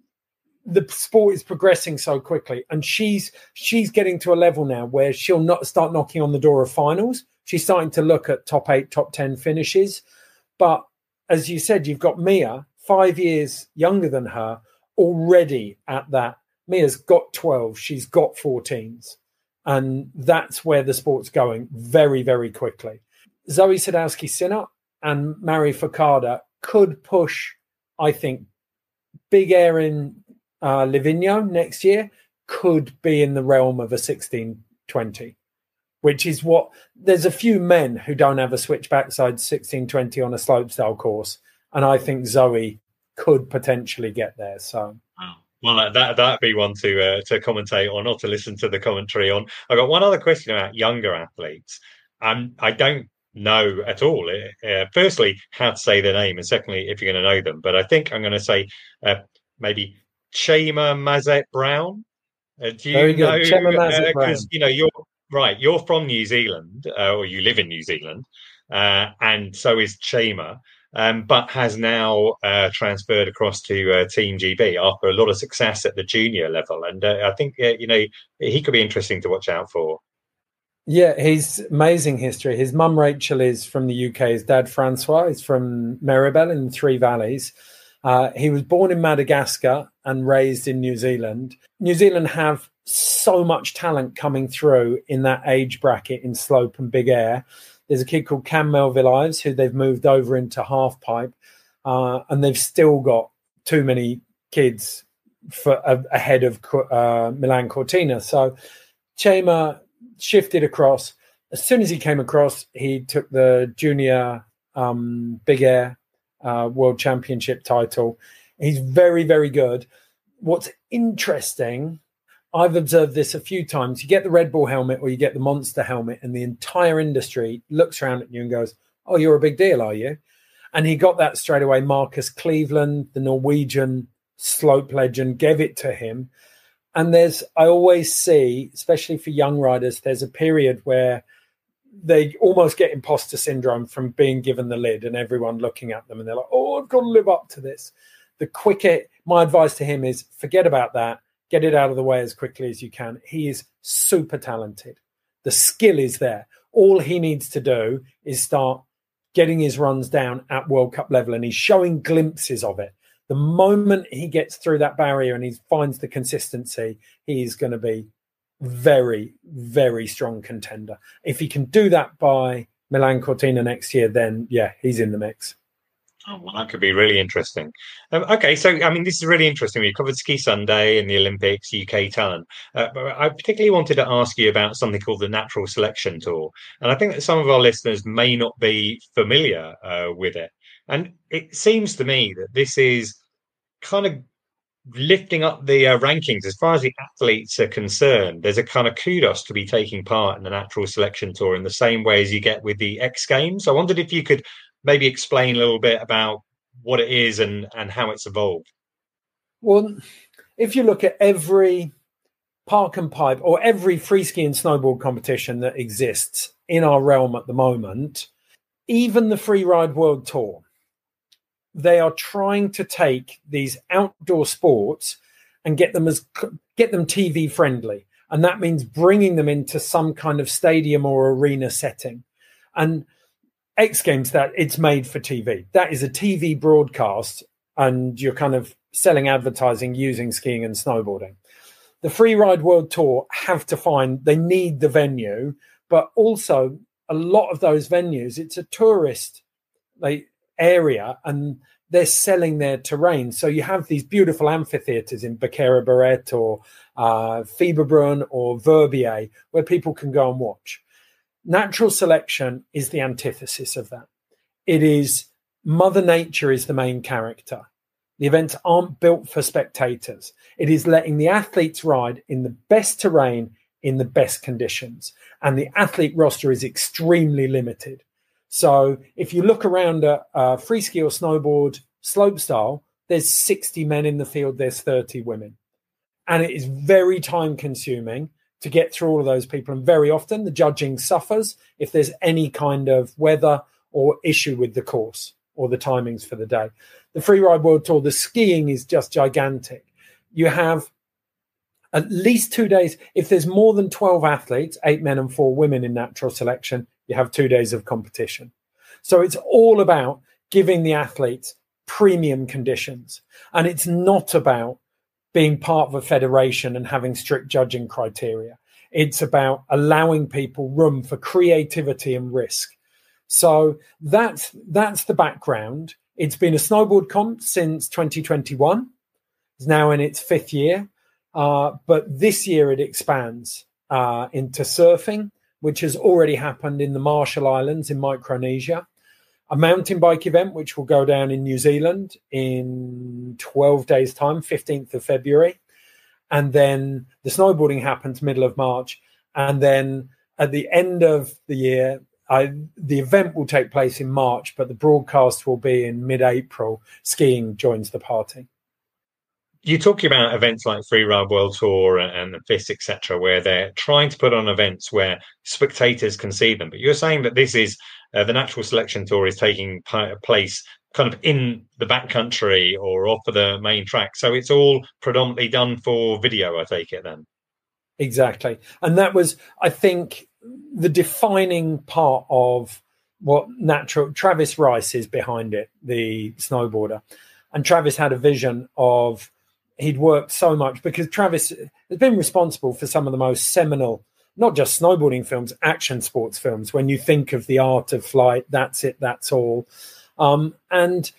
the sport is progressing so quickly, and she's getting to a level now where she'll not start knocking on the door of finals. She's starting to look at top 8, top 10 finishes. But as you said, you've got Mia, 5 years younger than her, already at that. Mia's got 12. She's got 14s. And that's where the sport's going very, very quickly. Zoe Sadowski-Synnott and Mari Furcada could push, I think, big air in Livigno next year could be in the realm of a 1620, which is what there's a few men who don't have a switch backside 1620 on a slopestyle course, and I think Zoe could potentially get there. So, well, that'd be one to commentate on, or to listen to the commentary on. I got one other question about younger athletes. I don't know at all. Firstly, how to say their name, and secondly, if you're going to know them. But I think I'm going to say maybe Chema Mazet Brown. Do you know? Chema Mazet Brown. Because you're right. You're from New Zealand, or you live in New Zealand, and so is Chema. But has now transferred across to Team GB after a lot of success at the junior level, and I think he could be interesting to watch out for. Yeah, he's amazing history. His mum Rachel is from the UK. His dad Francois is from Meribel in the Three Valleys. He was born in Madagascar and raised in New Zealand. New Zealand have so much talent coming through in that age bracket in slope and big air. There's a kid called Cam Melville Ives who they've moved over into half pipe, and they've still got too many kids ahead of Milan Cortina. So Chema shifted across. As soon as he came across, he took the junior big air World Championship title. He's very, very good. What's interesting, I've observed this a few times. You get the Red Bull helmet or you get the Monster helmet, and the entire industry looks around at you and goes, "Oh, you're a big deal, are you?" And he got that straight away. Marcus Cleveland, the Norwegian slope legend, gave it to him. And I always see, especially for young riders, there's a period where they almost get imposter syndrome from being given the lid and everyone looking at them, and they're like, "Oh, I've got to live up to this." My advice to him is forget about that. get it out of the way as quickly as you can. He is super talented. The skill is there. All he needs to do is start getting his runs down at World Cup level, and he's showing glimpses of it. The moment he gets through that barrier and he finds the consistency, he's going to be very, very strong contender. If he can do that by Milan Cortina next year, then yeah, he's in the mix. Oh, well, that could be really interesting. Okay, so I mean, this is really interesting. We covered Ski Sunday and the Olympics, UK talent. But I particularly wanted to ask you about something called the Natural Selection Tour, and I think that some of our listeners may not be familiar with it. And it seems to me that this is kind of lifting up the rankings as far as the athletes are concerned. There's a kind of kudos to be taking part in the Natural Selection Tour in the same way as you get with the X Games. I wondered if you could maybe explain a little bit about what it is and how it's evolved. Well, if you look at every park and pipe or every free ski and snowboard competition that exists in our realm at the moment, even the Freeride World Tour, they are trying to take these outdoor sports and get them TV friendly. And that means bringing them into some kind of stadium or arena setting. And X Games, that it's made for TV. That is a TV broadcast, and you're kind of selling advertising using skiing and snowboarding. The Freeride World Tour they need the venue, but also a lot of those venues, it's a tourist area and they're selling their terrain. So you have these beautiful amphitheatres in Becerra Barret or Fieberbrunn or Verbier where people can go and watch. Natural selection is the antithesis of that. It is Mother Nature is the main character. The events aren't built for spectators. It is letting the athletes ride in the best terrain, in the best conditions. And the athlete roster is extremely limited. So if you look around at free ski or snowboard slopestyle, there's 60 men in the field, there's 30 women. And it is very time consuming to get through all of those people. And very often the judging suffers if there's any kind of weather or issue with the course or the timings for the day. The Freeride World Tour, the skiing is just gigantic. You have at least 2 days. If there's more than 12 athletes, 8 men and 4 women in natural selection, you have 2 days of competition. So it's all about giving the athletes premium conditions. And it's not about being part of a federation and having strict judging criteria. It's about allowing people room for creativity and risk. So that's the background. It's been a snowboard comp since 2021. It's now in its 5th year. But this year it expands into surfing, which has already happened in the Marshall Islands in Micronesia. A mountain bike event, which will go down in New Zealand in 12 days' time, 15th of February. And then the snowboarding happens middle of March. And then at the end of the year, the event will take place in March, but the broadcast will be in mid-April. Skiing joins the party. You're talking about events like Freeride World Tour and the FIS, etc., where they're trying to put on events where spectators can see them. But you're saying that this is the Natural Selection Tour is taking place kind of in the backcountry or off of the main track. So it's all predominantly done for video, I take it then. Exactly. And that was, I think, the defining part of what Travis Rice is behind it, the snowboarder. And Travis had a vision of, he'd worked so much because Travis has been responsible for some of the most seminal, not just snowboarding films, action sports films. When you think of The Art of Flight, That's It, That's All. And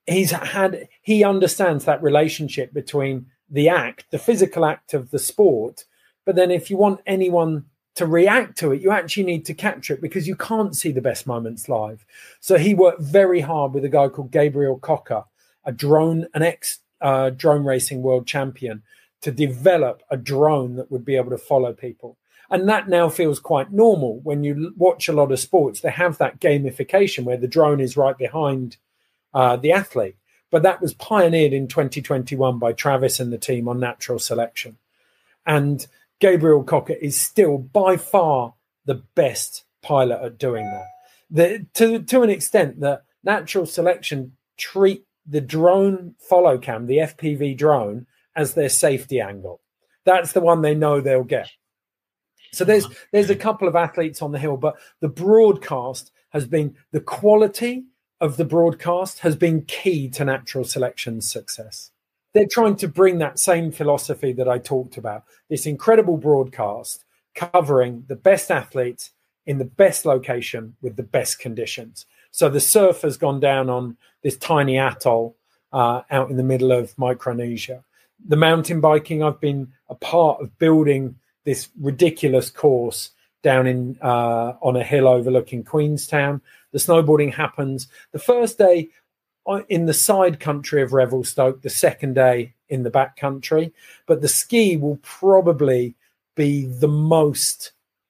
he understands that relationship between the act, the physical act of the sport. But then if you want anyone to react to it, you actually need to capture it because you can't see the best moments live. So he worked very hard with a guy called Gabriel Cocker, an ex-drone racing world champion, to develop a drone that would be able to follow people. And that now feels quite normal. When you watch a lot of sports, they have that gamification where the drone is right behind the athlete. But that was pioneered in 2021 by Travis and the team on natural selection. And Gabriel Cocker is still by far the best pilot at doing that. To an extent that natural selection treat the drone follow cam, the FPV drone, as their safety angle. That's the one they know they'll get. So there's a couple of athletes on the hill, but the broadcast has been, the quality of the broadcast has been key to natural selection's success. They're trying to bring that same philosophy that I talked about, this incredible broadcast covering the best athletes in the best location with the best conditions. So the surf has gone down on this tiny atoll out in the middle of Micronesia. The mountain biking, I've been a part of building this ridiculous course down in on a hill overlooking Queenstown. The snowboarding happens the first day in the side country of Revelstoke, the second day in the back country. But the ski will probably be the most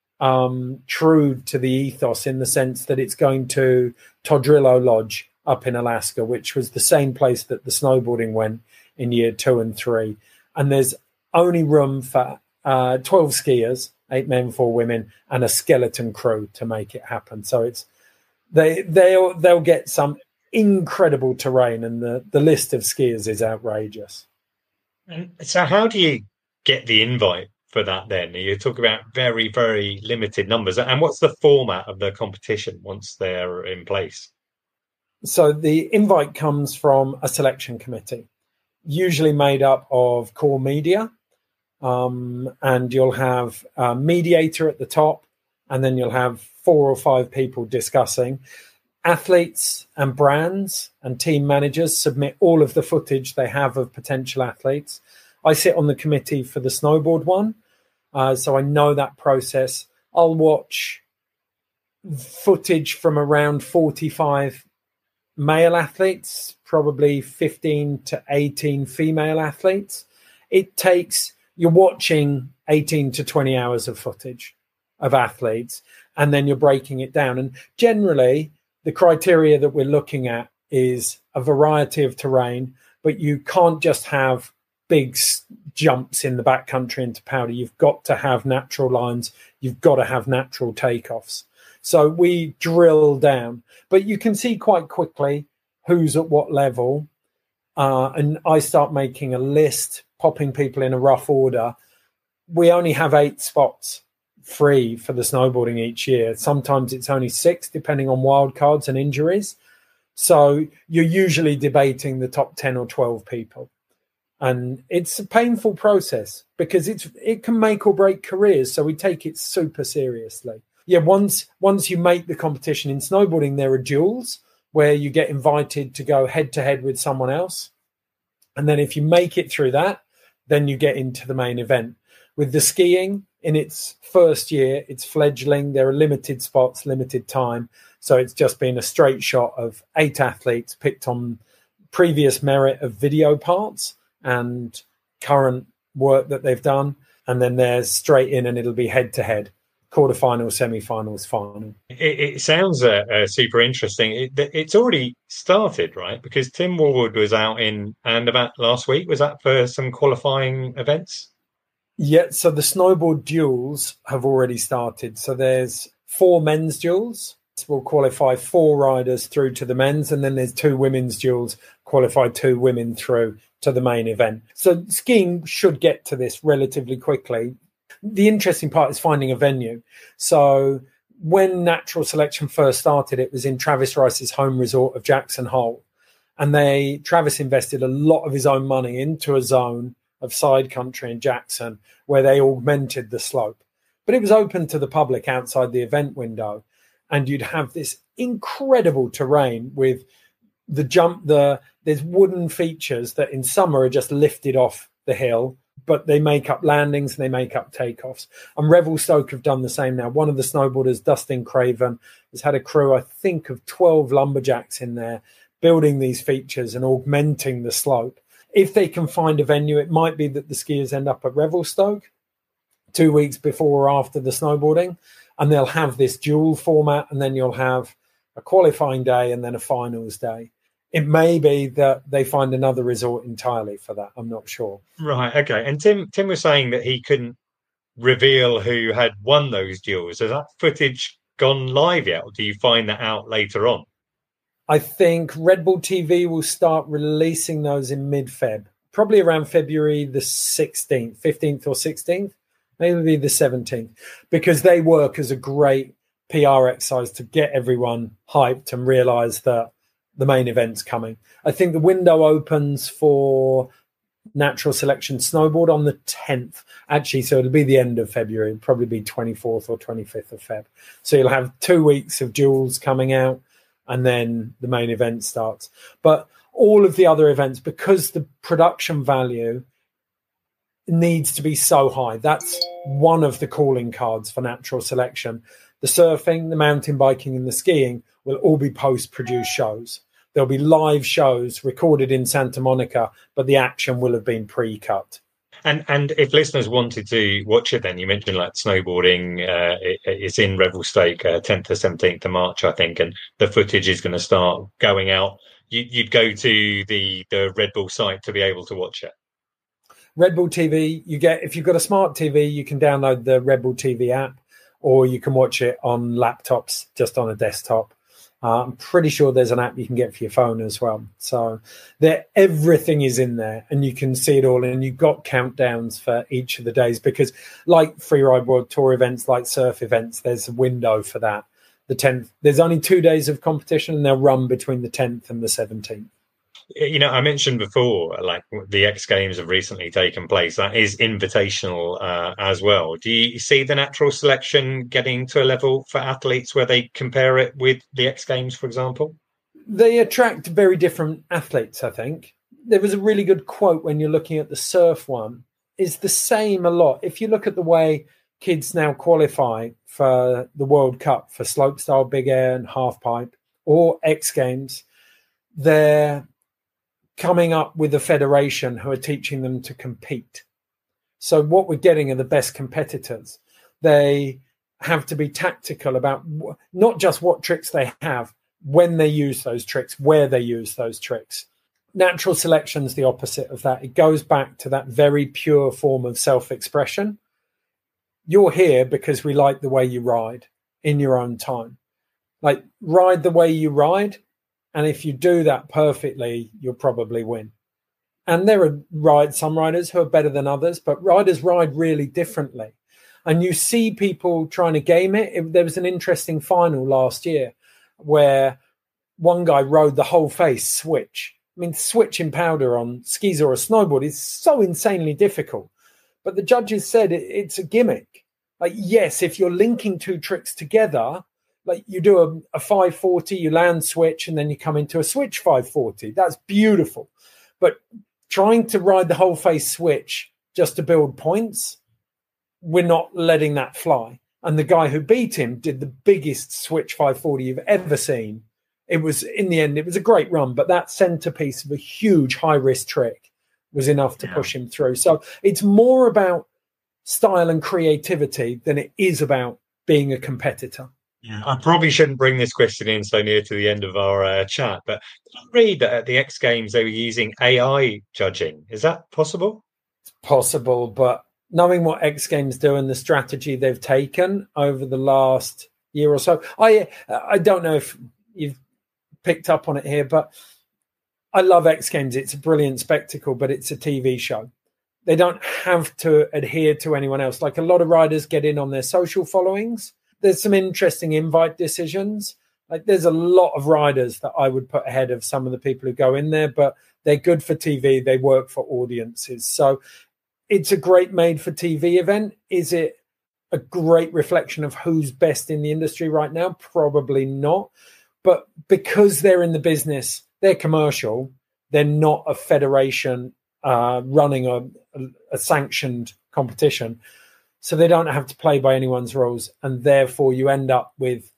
true to the ethos, in the sense that it's going to Todrillo Lodge up in Alaska, which was the same place that the snowboarding went in year 2 and 3. And there's only room for 12 skiers, 8 men, 4 women, and a skeleton crew to make it happen. So it's they'll get some incredible terrain, and the list of skiers is outrageous. And so how do you get the invite for that then? You talk about very, very limited numbers. And what's the format of the competition once they're in place? So the invite comes from a selection committee, usually made up of core media. And you'll have a mediator at the top, and then you'll have 4 or 5 people discussing. Athletes and brands and team managers submit all of the footage they have of potential athletes. I sit on the committee for the snowboard one, so I know that process. I'll watch footage from around 45 male athletes, probably 15 to 18 female athletes. You're watching 18 to 20 hours of footage of athletes, and then you're breaking it down. And generally, the criteria that we're looking at is a variety of terrain, but you can't just have big jumps in the backcountry into powder. You've got to have natural lines. You've got to have natural takeoffs. So we drill down, but you can see quite quickly who's at what level. And I start making a list, popping people in a rough order. We only have 8 spots free for the snowboarding each year. Sometimes it's only 6, depending on wildcards and injuries. So you're usually debating the top 10 or 12 people. And it's a painful process because it can make or break careers. So we take it super seriously. Yeah, once you make the competition in snowboarding, there are duels where you get invited to go head to head with someone else. And then if you make it through that, then you get into the main event. With the skiing, in its first year, it's fledgling. There are limited spots, limited time. So it's just been a straight shot of 8 athletes picked on previous merit of video parts and current work that they've done. And then there's straight in, and it'll be head to head. Quarterfinal, semi-finals, final. It sounds super interesting. It's already started, right? Because Tim Warwood was out in Andermatt last week. Was that for some qualifying events? Yeah, so the snowboard duels have already started. So there's 4 men's duels. We'll qualify 4 riders through to the men's, and then there's 2 women's duels, qualify 2 women through to the main event. So skiing should get to this relatively quickly. The interesting part is finding a venue. So when natural selection first started, it was in Travis Rice's home resort of Jackson Hole. And Travis invested a lot of his own money into a zone of side country in Jackson where they augmented the slope. But it was open to the public outside the event window. And you'd have this incredible terrain with the jump. There's wooden features that in summer are just lifted off the hill, but they make up landings and they make up takeoffs. And Revelstoke have done the same now. One of the snowboarders, Dustin Craven, has had a crew, I think, of 12 lumberjacks in there building these features and augmenting the slope. If they can find a venue, it might be that the skiers end up at Revelstoke 2 weeks before or after the snowboarding, and they'll have this dual format, and then you'll have a qualifying day and then a finals day. It may be that they find another resort entirely for that. I'm not sure. Right. Okay. And Tim was saying that he couldn't reveal who had won those duels. Has that footage gone live yet, or do you find that out later on? I think Red Bull TV will start releasing those in mid-Feb, probably around February the 16th, 15th or 16th, maybe the 17th, because they work as a great PR exercise to get everyone hyped and realize that the main event's coming. I think the window opens for natural selection snowboard on the 10th, actually, so it'll be the end of February. It'll probably be 24th or 25th of Feb. So you'll have 2 weeks of duels coming out, and then the main event starts. But all of the other events, because the production value needs to be so high, that's one of the calling cards for natural selection. The surfing, the mountain biking, and the skiing will all be post-produced shows. There'll be live shows recorded in Santa Monica, but the action will have been pre-cut. And if listeners wanted to watch it, then you mentioned like snowboarding, it's in Revelstoke, 10th to 17th of March, I think, and the footage is going to start going out. You'd go to the Red Bull site to be able to watch it. Red Bull TV, if you've got a smart TV, you can download the Red Bull TV app, or you can watch it on laptops, just on a desktop. I'm pretty sure there's an app you can get for your phone as well. So everything is in there, and you can see it all. And you've got countdowns for each of the days, because like Freeride World Tour events, like surf events, there's a window for that. The 10th, there's only 2 days of competition, and they'll run between the 10th and the 17th. You know, I mentioned before, like the X Games have recently taken place. That is invitational as well. Do you see the natural selection getting to a level for athletes where they compare it with the X Games, for example? They attract very different athletes, I think. There was a really good quote when you're looking at the surf one. Is the same a lot. If you look at the way kids now qualify for the World Cup for slopestyle, big air and half pipe, or X Games, they're coming up with a federation who are teaching them to compete. So what we're getting are the best competitors. They have to be tactical about not just what tricks they have, when they use those tricks, where they use those tricks. Natural selection is the opposite of that. It goes back to that very pure form of self-expression. You're here because we like the way you ride in your own time. Like, ride the way you ride. And if you do that perfectly, you'll probably win. And there are some riders who are better than others, but riders ride really differently. And you see people trying to game it. There was an interesting final last year where one guy rode the whole face switch. I mean, switching powder on skis or a snowboard is so insanely difficult. But the judges said it's a gimmick. Like, yes, if you're linking two tricks together, like you do a 540, you land switch, and then you come into a switch 540. That's beautiful. But trying to ride the whole face switch just to build points, we're not letting that fly. And the guy who beat him did the biggest switch 540 you've ever seen. It was, in the end, it was a great run, but that centerpiece of a huge high-risk trick was enough to push him through. So it's more about style and creativity than it is about being a competitor. Yeah, I probably shouldn't bring this question in so near to the end of our chat, but did I read that at the X Games they were using AI judging? Is that possible? It's possible, but knowing what X Games do and the strategy they've taken over the last year or so, I don't know if you've picked up on it here, but I love X Games. It's a brilliant spectacle, but it's a TV show. They don't have to adhere to anyone else. Like, a lot of riders get in on their social followings. There's some interesting invite decisions. Like, there's a lot of riders that I would put ahead of some of the people who go in there, but they're good for TV. They work for audiences. So it's a great made for TV event. Is it a great reflection of who's best in the industry right now? Probably not. But because they're in the business, they're commercial. They're not a federation running a sanctioned competition. So they don't have to play by anyone's rules. And therefore you end up with,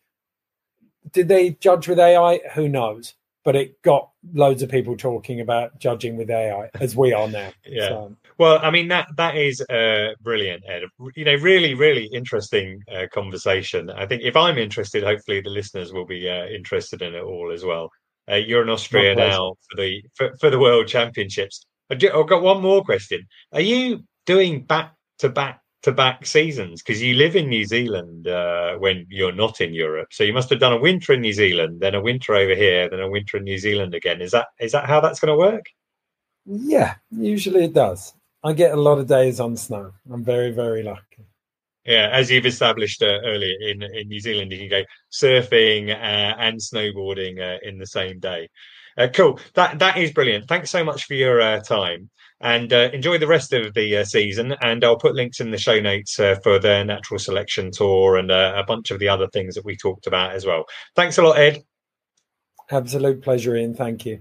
did they judge with AI? Who knows? But it got loads of people talking about judging with AI, as we are now. Yeah. So. Well, I mean, that is brilliant, Ed. You know, really, really interesting conversation. I think if I'm interested, hopefully the listeners will be interested in it all as well. You're in Austria now for the World Championships. I've got one more question. Are you doing back-to-back seasons? Because you live in New Zealand when you're not in Europe. So you must have done a winter in New Zealand, then a winter over here, then a winter in New Zealand again. Is that how that's going to work? Yeah, usually it does. I get a lot of days on snow. I'm very, very lucky. Yeah, as you've established earlier, in New Zealand, you can go surfing and snowboarding in the same day. Cool. That is brilliant. Thanks so much for your time, and enjoy the rest of the season. And I'll put links in the show notes for the natural selection tour and a bunch of the other things that we talked about as well. Thanks a lot, Ed. Absolute pleasure, Ian. Thank you.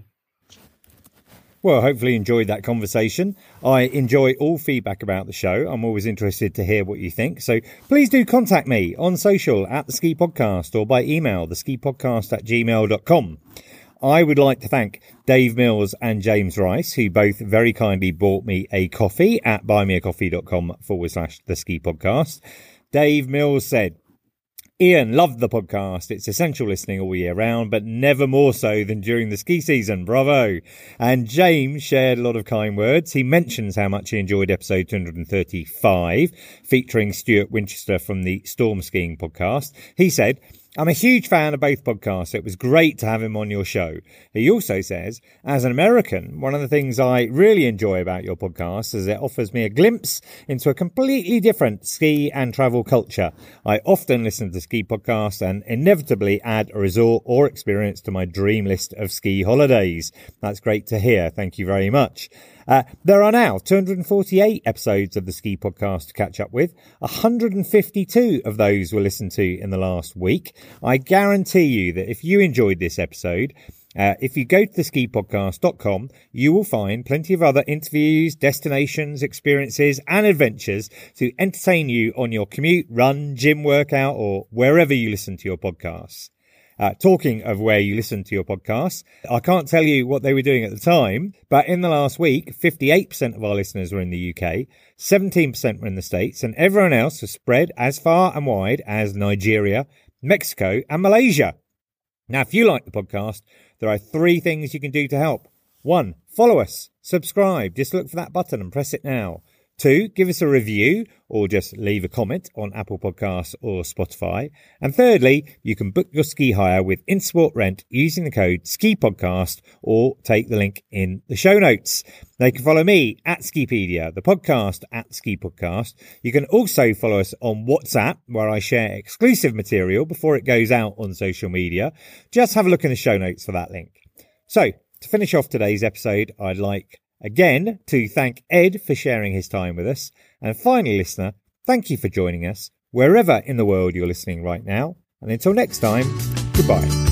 Well, hopefully you enjoyed that conversation. I enjoy all feedback about the show. I'm always interested to hear what you think. So please do contact me on social at The Ski Podcast or by email, theskipodcast@gmail.com. I would like to thank Dave Mills and James Rice, who both very kindly bought me a coffee at buymeacoffee.com/The Ski Podcast. Dave Mills said, Ian, loved the podcast. It's essential listening all year round, but never more so than during the ski season. Bravo. And James shared a lot of kind words. He mentions how much he enjoyed episode 235, featuring Stuart Winchester from the Storm Skiing podcast. He said, I'm a huge fan of both podcasts. It was great to have him on your show. He also says, as an American, one of the things I really enjoy about your podcast is it offers me a glimpse into a completely different ski and travel culture. I often listen to ski podcasts and inevitably add a resort or experience to my dream list of ski holidays. That's great to hear. Thank you very much. There are now 248 episodes of the Ski Podcast to catch up with. 152 of those were listened to in the last week. I guarantee you that if you enjoyed this episode, if you go to theskipodcast.com, you will find plenty of other interviews, destinations, experiences and adventures to entertain you on your commute, run, gym, workout or wherever you listen to your podcasts. Talking of where you listen to your podcasts, I can't tell you what they were doing at the time, but in the last week, 58% of our listeners were in the UK, 17% were in the States, and everyone else was spread as far and wide as Nigeria, Mexico, and Malaysia. Now, if you like the podcast, there are 3 things you can do to help. 1, follow us, subscribe, just look for that button and press it now. 2, give us a review or just leave a comment on Apple Podcasts or Spotify. And thirdly, you can book your ski hire with Intersport Rent using the code SKIPODCAST or take the link in the show notes. They can follow me at Skipedia, the podcast at Ski Podcast. You can also follow us on WhatsApp, where I share exclusive material before it goes out on social media. Just have a look in the show notes for that link. So, to finish off today's episode, I'd like again to thank Ed for sharing his time with us. And finally, listener, thank you for joining us wherever in the world you're listening right now. And until next time, goodbye.